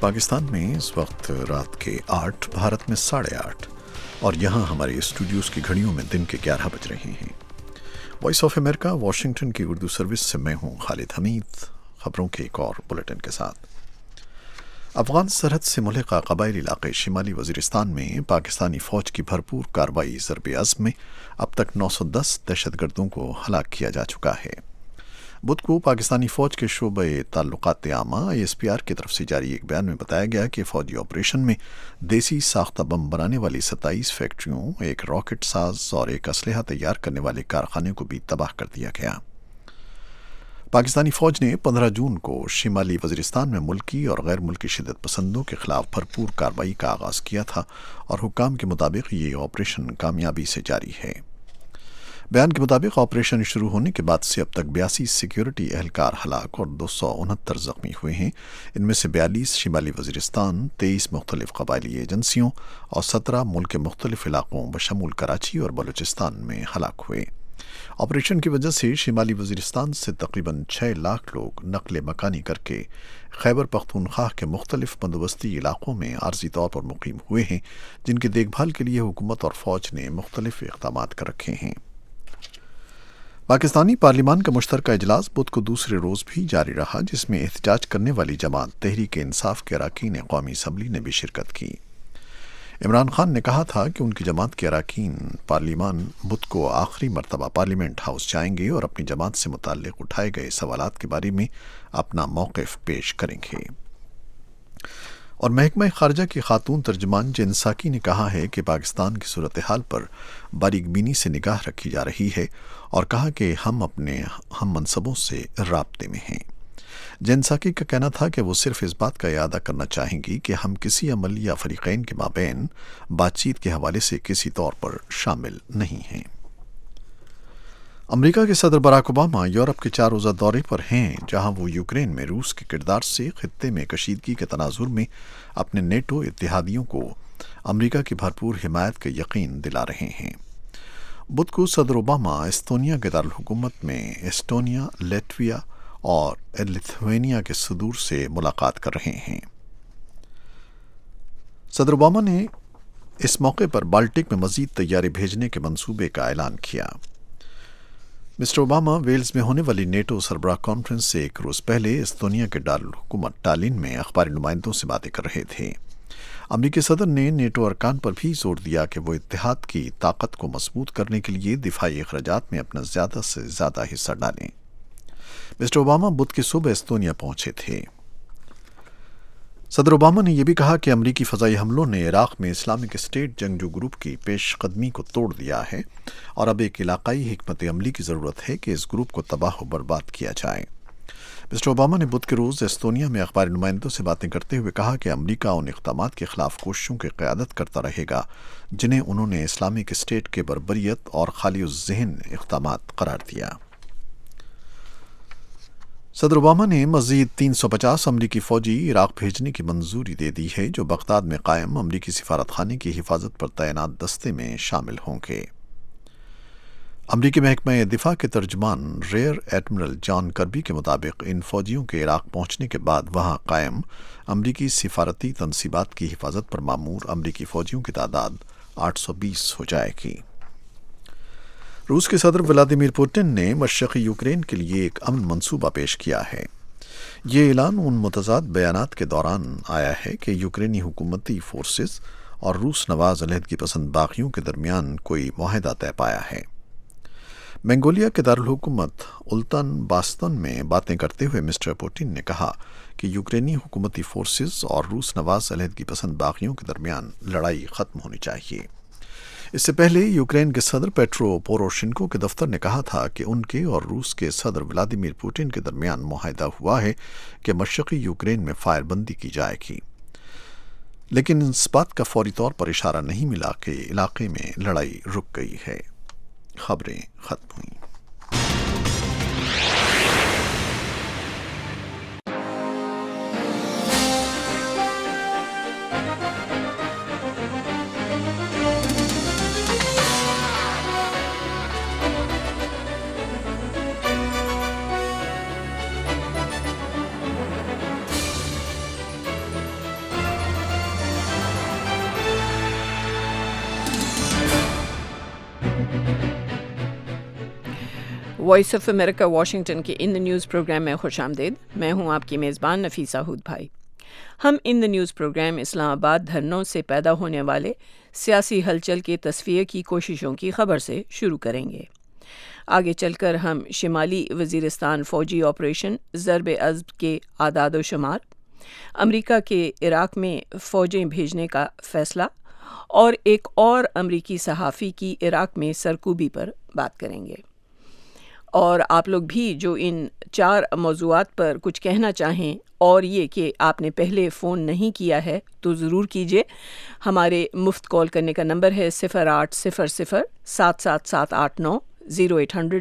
پاکستان میں اس وقت رات کے 8، بھارت میں 8:30 اور یہاں ہمارے اسٹوڈیوز کی گھڑیوں میں دن کے 11 بج رہے ہیں۔ وائس آف امریکہ واشنگٹن کی اردو سروس سے میں ہوں خالد حمید، خبروں کے ایک اور بلیٹن کے ساتھ۔ افغان سرحد سے ملحقہ قبائلی علاقے شمالی وزیرستان میں پاکستانی فوج کی بھرپور کارروائی ضرب عزم میں اب تک 910 دہشت گردوں کو ہلاک کیا جا چکا ہے۔ بدھ کو پاکستانی فوج کے شعبۂ تعلقات عامہ ISPR کی طرف سے جاری ایک بیان میں بتایا گیا کہ فوجی آپریشن میں دیسی ساختہ بم بنانے والی 27 فیکٹریوں، ایک راکٹ ساز اور ایک اسلحہ تیار کرنے والے کارخانے کو بھی تباہ کر دیا گیا۔ پاکستانی فوج نے 15 جون کو شمالی وزیرستان میں ملکی اور غیر ملکی شدت پسندوں کے خلاف بھرپور کارروائی کا آغاز کیا تھا اور حکام کے مطابق یہ آپریشن کامیابی سے جاری ہے۔ بیان کے مطابق آپریشن شروع ہونے کے بعد سے اب تک 82 سیکیورٹی اہلکار ہلاک اور 269 زخمی ہوئے ہیں۔ ان میں سے 42 شمالی وزیرستان، 23 مختلف قبائلی ایجنسیوں اور 17 ملک کے مختلف علاقوں بشمول کراچی اور بلوچستان میں ہلاک ہوئے۔ آپریشن کی وجہ سے شمالی وزیرستان سے تقریباً 6 لاکھ لوگ نقل مکانی کر کے خیبر پختونخوا کے مختلف بندوبستی علاقوں میں عارضی طور پر مقیم ہوئے ہیں، جن کی دیکھ بھال کے لیے حکومت اور فوج نے مختلف اقدامات کر رکھے ہیں۔ پاکستانی پارلیمان کا مشترکہ اجلاس بدھ کو دوسرے روز بھی جاری رہا، جس میں احتجاج کرنے والی جماعت تحریک انصاف کے اراکین قومی اسمبلی نے بھی شرکت کی۔ عمران خان نے کہا تھا کہ ان کی جماعت کے اراکین پارلیمان بدھ کو آخری مرتبہ پارلیمنٹ ہاؤس جائیں گے اور اپنی جماعت سے متعلق اٹھائے گئے سوالات کے بارے میں اپنا موقف پیش کریں گے۔ اور محکمہ خارجہ کی خاتون ترجمان جین ساکی نے کہا ہے کہ پاکستان کی صورتحال پر باریک بینی سے نگاہ رکھی جا رہی ہے اور کہا کہ ہم اپنے ہم منصبوں سے رابطے میں ہیں۔ جین ساکی کا کہنا تھا کہ وہ صرف اس بات کا اعادہ کرنا چاہیں گی کہ ہم کسی عمل یا فریقین کے مابین بات چیت کے حوالے سے کسی طور پر شامل نہیں ہیں۔ امریکہ کے صدر باراک اوباما یورپ کے 4 روزہ دورے پر ہیں، جہاں وہ یوکرین میں روس کے کردار سے خطے میں کشیدگی کے تناظر میں اپنے نیٹو اتحادیوں کو امریکہ کی بھرپور حمایت کا یقین دلا رہے ہیں۔ بدھ کو صدر اوباما استونیا کے دارالحکومت میں ایسٹونیا، لیٹویا اور لیتھوینیا کے صدور سے ملاقات کر رہے ہیں۔ صدر اوباما نے اس موقع پر بالٹک میں مزید طیارے بھیجنے کے منصوبے کا اعلان کیا۔ مسٹر اوباما ویلز میں ہونے والی نیٹو سربراہ کانفرنس سے ایک روز پہلے استونیا کے دارالحکومت ٹالن میں اخباری نمائندوں سے باتیں کر رہے تھے۔ امریکی صدر نے نیٹو ارکان پر بھی زور دیا کہ وہ اتحاد کی طاقت کو مضبوط کرنے کے لیے دفاعی اخراجات میں اپنا زیادہ سے زیادہ حصہ ڈالیں۔ مسٹر اوباما بدھ کے صبح استونیا پہنچے تھے۔ صدر اوباما نے یہ بھی کہا کہ امریکی فضائی حملوں نے عراق میں اسلامک اسٹیٹ جنگجو گروپ کی پیش قدمی کو توڑ دیا ہے اور اب ایک علاقائی حکمت عملی کی ضرورت ہے کہ اس گروپ کو تباہ و برباد کیا جائے۔ مسٹر اوباما نے بدھ کے روز استونیا میں اخباری نمائندوں سے باتیں کرتے ہوئے کہا کہ امریکہ ان اقدامات کے خلاف کوششوں کی قیادت کرتا رہے گا جنہیں انہوں نے اسلامک اسٹیٹ کے بربریت اور خالی الذہن اقدامات قرار دیا۔ صدر اوباما نے مزید 350 امریکی فوجی عراق بھیجنے کی منظوری دے دی ہے، جو بغداد میں قائم امریکی سفارت خانے کی حفاظت پر تعینات دستے میں شامل ہوں گے۔ امریکی محکمہ دفاع کے ترجمان ریئر ایڈمرل جان کربی کے مطابق ان فوجیوں کے عراق پہنچنے کے بعد وہاں قائم امریکی سفارتی تنصیبات کی حفاظت پر مامور امریکی فوجیوں کی تعداد 820 ہو جائے گی۔ روس کے صدر ولادیمیر پوٹن نے مشرقی یوکرین کے لیے ایک امن منصوبہ پیش کیا ہے۔ یہ اعلان ان متضاد بیانات کے دوران آیا ہے کہ یوکرینی حکومتی فورسز اور روس نواز علیحدگی پسند باغیوں کے درمیان کوئی معاہدہ طے پایا ہے۔ منگولیا کے دارالحکومت اولتن باستن میں باتیں کرتے ہوئے مسٹر پوٹن نے کہا کہ یوکرینی حکومتی فورسز اور روس نواز علیحدگی پسند باغیوں کے درمیان لڑائی ختم ہونی چاہیے۔ اس سے پہلے یوکرین کے صدر پیٹرو پوروشینکو کے دفتر نے کہا تھا کہ ان کے اور روس کے صدر ولادیمیر پوٹن کے درمیان معاہدہ ہوا ہے کہ مشرقی یوکرین میں فائر بندی کی جائے گی، لیکن اس بات کا فوری طور پر اشارہ نہیں ملا کہ علاقے میں لڑائی رک گئی ہے۔ خبریں ختم ہوئیں۔ وائس آف امریکہ واشنگٹن کے ان دا نیوز پروگرام میں خوش آمدید. میں ہوں آپ کی میزبان نفیسہ ہود بھائی. ہم ان دا نیوز پروگرام اسلام آباد دھرنوں سے پیدا ہونے والے سیاسی ہلچل کے تصفیہ کی کوششوں کی خبر سے شروع کریں گے. آگے چل کر ہم شمالی وزیرستان فوجی آپریشن ضرب عضب کے اعداد و شمار، امریکہ کے عراق میں فوجیں بھیجنے کا فیصلہ اور ایک اور امریکی صحافی کی عراق میں سرکوبی پر بات کریں گے. اور آپ لوگ بھی جو ان 4 موضوعات پر کچھ کہنا چاہیں اور یہ کہ آپ نے پہلے فون نہیں کیا ہے تو ضرور کیجئے. ہمارے مفت کال کرنے کا نمبر ہے 0800 7789 0800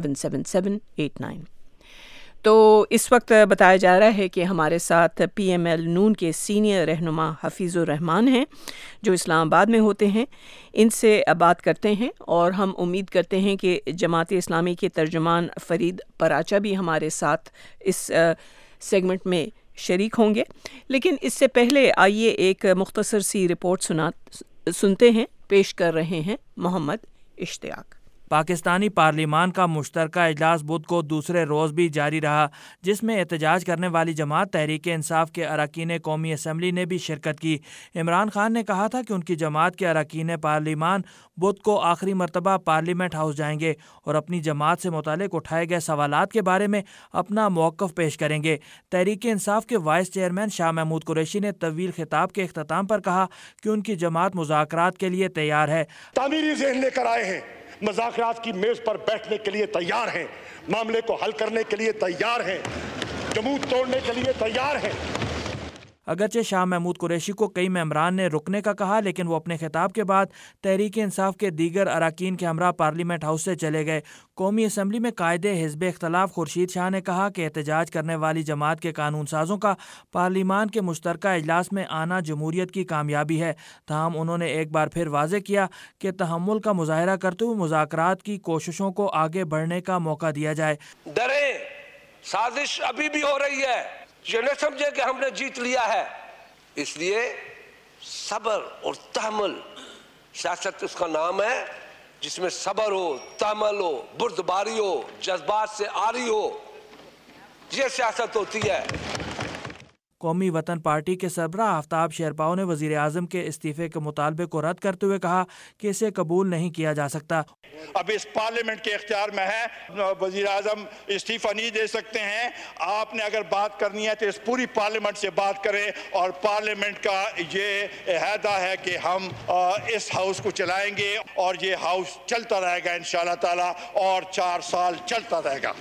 777 89. تو اس وقت بتایا جا رہا ہے کہ ہمارے ساتھ پی ایم ایل نون کے سینئر رہنما حفیظ الرحمان ہیں جو اسلام آباد میں ہوتے ہیں. ان سے بات کرتے ہیں اور ہم امید کرتے ہیں کہ جماعت اسلامی کے ترجمان فرید پراچا بھی ہمارے ساتھ اس سیگمنٹ میں شریک ہوں گے. لیکن اس سے پہلے آئیے ایک مختصر سی رپورٹ سنتے ہیں. پیش کر رہے ہیں محمد اشتیاق. پاکستانی پارلیمان کا مشترکہ اجلاس بدھ کو دوسرے روز بھی جاری رہا، جس میں احتجاج کرنے والی جماعت تحریک انصاف کے اراکین قومی اسمبلی نے بھی شرکت کی. عمران خان نے کہا تھا کہ ان کی جماعت کے اراکین پارلیمان بدھ کو آخری مرتبہ پارلیمنٹ ہاؤس جائیں گے اور اپنی جماعت سے متعلق اٹھائے گئے سوالات کے بارے میں اپنا موقف پیش کریں گے. تحریک انصاف کے وائس چیئرمین شاہ محمود قریشی نے طویل خطاب کے اختتام پر کہا کہ ان کی جماعت مذاکرات کے لیے تیار ہے. تعمیری ذہن لے کر آئے ہیں، مذاکرات کی میز پر بیٹھنے کے لیے تیار ہیں، معاملے کو حل کرنے کے لیے تیار ہیں، جمود توڑنے کے لیے تیار ہیں. اگرچہ شاہ محمود قریشی کو کئی ممبران نے رکنے کا کہا، لیکن وہ اپنے خطاب کے بعد تحریک انصاف کے دیگر اراکین کے ہمراہ پارلیمنٹ ہاؤس سے چلے گئے. قومی اسمبلی میں قائد حزب اختلاف خورشید شاہ نے کہا کہ احتجاج کرنے والی جماعت کے قانون سازوں کا پارلیمان کے مشترکہ اجلاس میں آنا جمہوریت کی کامیابی ہے. تاہم انہوں نے ایک بار پھر واضح کیا کہ تحمل کا مظاہرہ کرتے ہوئے مذاکرات کی کوششوں کو آگے بڑھنے کا موقع دیا جائے. ڈریں، سازش ابھی بھی ہو رہی ہے، یہ نہ سمجھے کہ ہم نے جیت لیا ہے. اس لیے صبر اور تحمل، سیاست اس کا نام ہے جس میں صبر ہو، تحمل ہو، بردباری ہو، جذبات سے آری ہو، یہ سیاست ہوتی ہے. قومی وطن پارٹی کے سربراہ آفتاب شیرپاؤ نے وزیر اعظم کے استعفے کے مطالبے کو رد کرتے ہوئے کہا کہ اسے قبول نہیں کیا جا سکتا. اب اس پارلیمنٹ کے اختیار میں ہے، وزیر اعظم استعفیٰ نہیں دے سکتے ہیں. آپ نے اگر بات کرنی ہے تو اس پوری پارلیمنٹ سے بات کریں، اور پارلیمنٹ کا یہ عہدہ ہے کہ ہم اس ہاؤس کو چلائیں گے اور یہ ہاؤس چلتا رہے گا انشاءاللہ تعالی، اور 4 سال چلتا رہے گا.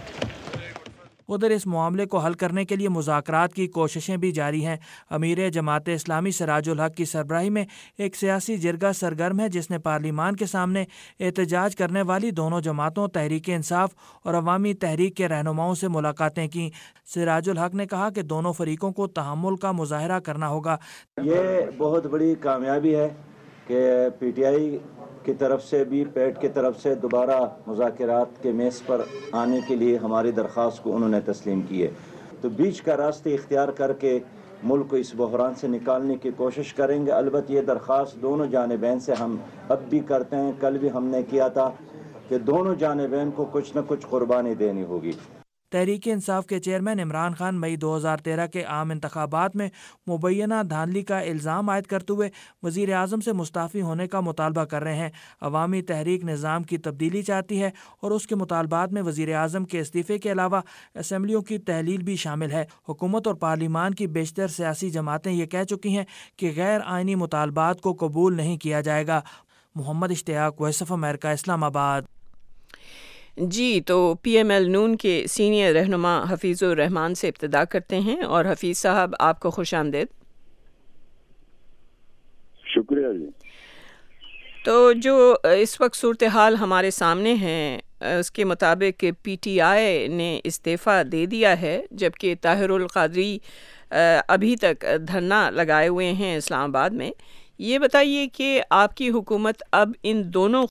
ادھر اس معاملے کو حل کرنے کے لیے مذاکرات کی کوششیں بھی جاری ہیں. امیر جماعت اسلامی سراج الحق کی سربراہی میں ایک سیاسی جرگہ سرگرم ہے جس نے پارلیمان کے سامنے احتجاج کرنے والی دونوں جماعتوں تحریک انصاف اور عوامی تحریک کے رہنماؤں سے ملاقاتیں کیں. سراج الحق نے کہا کہ دونوں فریقوں کو تحمل کا مظاہرہ کرنا ہوگا. یہ بہت بڑی کامیابی ہے کہ پی ٹی آئی کی طرف سے بھی، پیٹ کی طرف سے دوبارہ مذاکرات کے میز پر آنے کے لیے ہماری درخواست کو انہوں نے تسلیم کی ہے. تو بیچ کا راستہ اختیار کر کے ملک کو اس بحران سے نکالنے کی کوشش کریں گے. البتہ یہ درخواست دونوں جانبین سے ہم اب بھی کرتے ہیں، کل بھی ہم نے کیا تھا کہ دونوں جانبین کو کچھ نہ کچھ قربانی دینی ہوگی. تحریک انصاف کے چیئرمین عمران خان مئی 2013 کے عام انتخابات میں مبینہ دھاندلی کا الزام عائد کرتے ہوئے وزیر اعظم سے مستعفی ہونے کا مطالبہ کر رہے ہیں. عوامی تحریک نظام کی تبدیلی چاہتی ہے اور اس کے مطالبات میں وزیر اعظم کے استعفے کے علاوہ اسمبلیوں کی تحلیل بھی شامل ہے. حکومت اور پارلیمان کی بیشتر سیاسی جماعتیں یہ کہہ چکی ہیں کہ غیر آئینی مطالبات کو قبول نہیں کیا جائے گا. محمد اشتیاق، وائس آف امریکہ، اسلام آباد. جی، تو پی ایم ایل نون کے سینئر رہنما حفیظ الرحمان سے ابتدا کرتے ہیں. اور حفیظ صاحب، آپ کو خوش آمدید. شکریہ جی. تو جو اس وقت صورتحال ہمارے سامنے ہے اس کے مطابق پی ٹی آئی نے استعفیٰ دے دیا ہے، جبکہ طاہر القادری ابھی تک دھرنا لگائے ہوئے ہیں اسلام آباد میں. یہ بتائیے کہ آپ کی حکومت اب ان دونوں